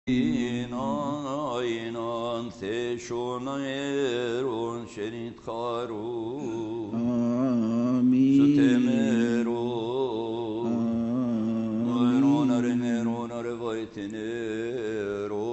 Inan Theshonaeron Shenit Charu Amen. Sutemero Amen. Ronare Voitinero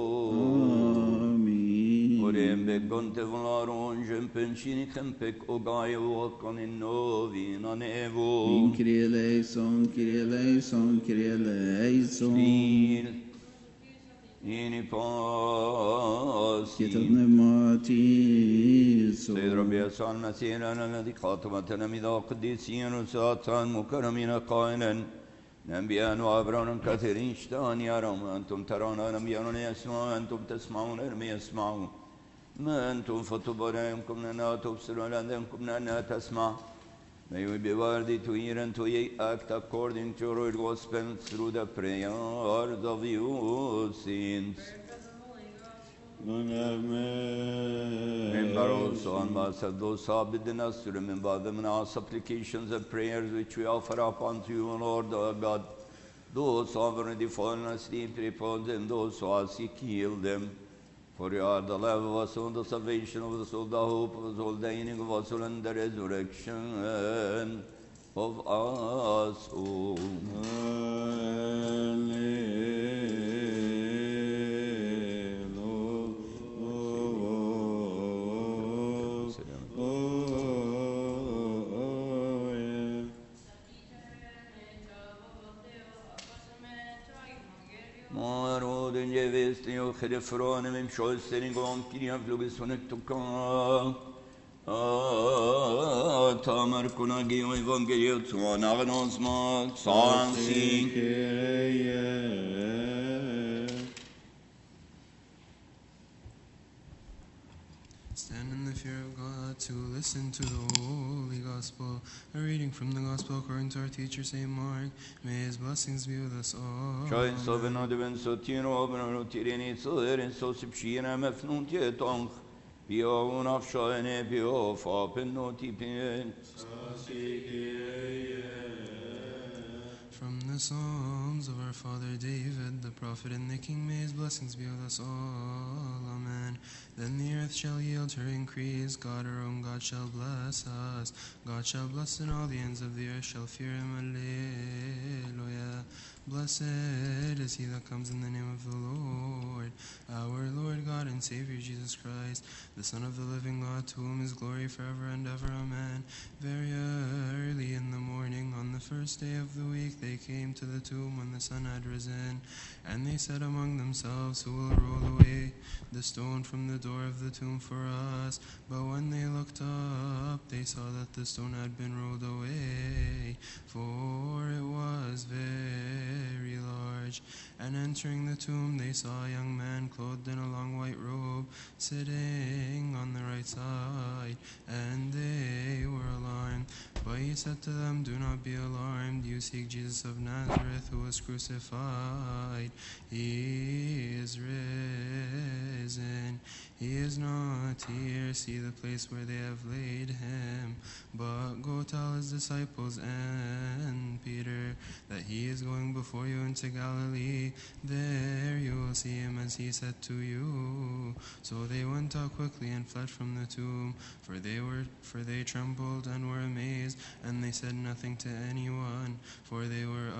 Amen. Orem Begonte Valaron Jempenchini Kempek Ogaio Walkon in Novi Nanevo Kyrie eleison, Kyrie eleison, Kyrie eleison. Stil Ini Pasi Quieta pneumati سيد ربي يسوع المسيح لنا الذي خاطبتنا من قديسين وساطا مكرمين قائلا أنبياء وأبرار كثيرين اشتهان يرون أنتم ترون أنبياء يسمعون أنتم تسمعون لم يسمعون ما أنتم فطوبى لكم أنها تبصروا لكم أنها تسمع. May we be worthy to hear and to act according to your gospel through the prayers of you saints. Remember also on us of those who have bidden us to remember them in our supplications and prayers which we offer up unto you, Lord our God. Those who have already fallen asleep, repose them. Those who are sick, heal them. For you are the love of us soul, the salvation of the soul, the hope of the soul, the healing of our soul, and the resurrection of our soul. Herifrån med skjølstering og omkring av flugesonet og tamer gi og evangeliet og navnens mat sannsyn. Stand in the fear of God to listen to the Holy Gospel. A reading from the Gospel according to our teacher, St. Mark. May his blessings be with us all. Şahin soven ödüven sotin obran otireni soherin sosipşina mefnun tietong. Bio unafşane bio fapen notipin. From the Psalms of our father David, the prophet and the king, may his blessings be with us all. Amen. Then the earth shall yield her increase. God our own God shall bless us. God shall bless, and all the ends of the earth shall fear him. Alleluia. Blessed is he that comes in the name of the Lord. Our Lord God and Savior Jesus Christ, the Son of the living God, to whom is glory forever and ever. Amen. Very early in the morning, on the first day of the week, they came to the tomb when the sun had risen. And they said among themselves, who will roll away the stone from the door of the tomb for us? But when they looked up, they saw that the stone had been rolled away, for it was very large. And entering the tomb, they saw a young man clothed in a long white robe, sitting on the right side, and they were alarmed. But he said to them, do not be alarmed. You seek Jesus of Nazareth, who was crucified. He is risen. He is not here. See the place where they have laid him. But go tell his disciples and Peter that he is going before you into Galilee. There you will see him as he said to you. So they went out quickly and fled from the tomb, for they trembled and were amazed, and they said nothing to anyone, for they were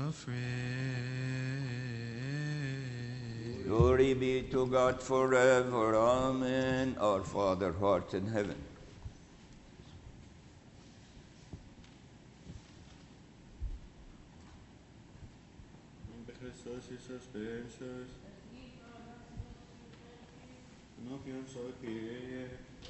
afraid. Glory be to God forever. Amen. Our Father, who art in heaven. Christos Iisus Christus. Nopion so Kyrie.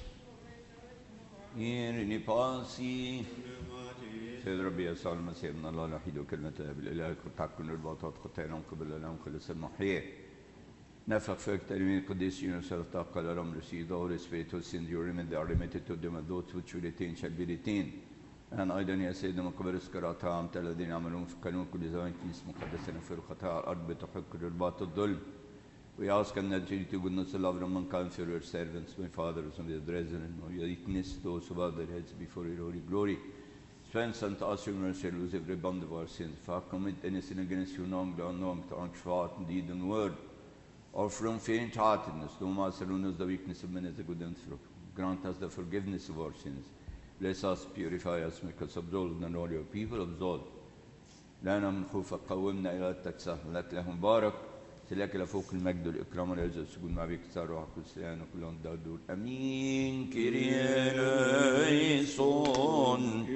إني باسي سيد ربي يسوع المسيح من الله الوحيد وكلمة الآب الإله تكن الباطات قتالهم قبل الألم كل سنة محيي نفخ في كتابين القديسين وسلطاق الألم receive the Holy Spirit who sins you remit they are remitted to them and those which you retain shall be retained. أنا أيضا يا سيدنا من قبل اسكراتها أمثال الذين يعملون في قانون كل زمان كنيسة مقدسة نفر خطايا الأرض بتحك الرباط الظلم. We ask and that you to goodness and love among for your servants, my fathers and the brethren, or your weakness, those who bow their heads before your holy glory. Strengthen unto us your mercy and lose every bond of our sins. For I commit any sin against you, knowingly or unknowingly, to our thought, deed, and word. Offering faint-heartedness, no master who knows the weakness of men is a good anthrope. Grant us the forgiveness of our sins. Bless us, purify us, make us absolved, and all your people absolved. لنا من خوفك قومنا إلى التكسه لك له مبارك سلاك إلى فوق المجد والإكرام والعزة والسجود مع بك صار روح كل سلام وكل دور أمين كيريا ليسون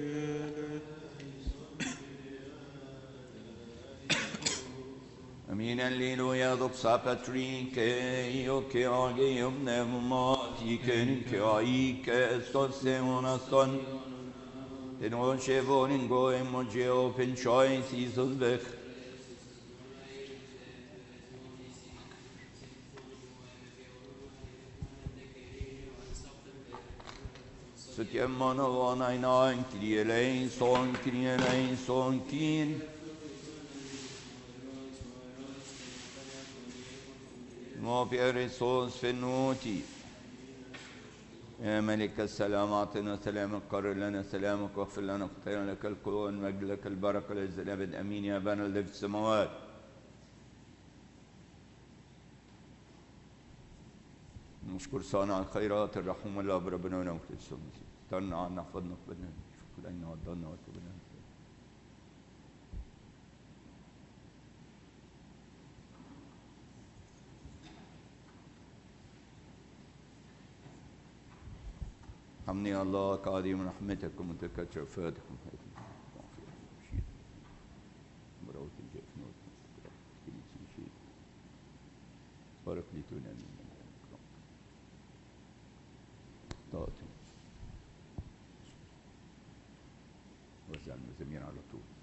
أمين الليلويا دوكسا باتريك يوكي آجي يبنى مماتي كنك آيك استوسيون أستون تنون شيفون غوي موجيو بنشوي سيسوس بخ ستيمان وانايناين كريلين سون كين مو بيرسوس فنوتي يا ملك السلام أعطنا سلامك قرر لنا سلامك واغفر لنا خطايانا لك القوة والمجد لك البركة للأبد الأبد أمين يا أبانا الذي في السماوات نشكر صانع الخيرات الرحوم الله بربنا ونعمة يسوع المسيح استرنا عنا احفظنا قبلنا شكر لنا وضلنا وتوبنا حمني الله كعظيم رحمتك ومتكثر فاتك بارك لي تونا من طاعتك وزعنا زمير على طول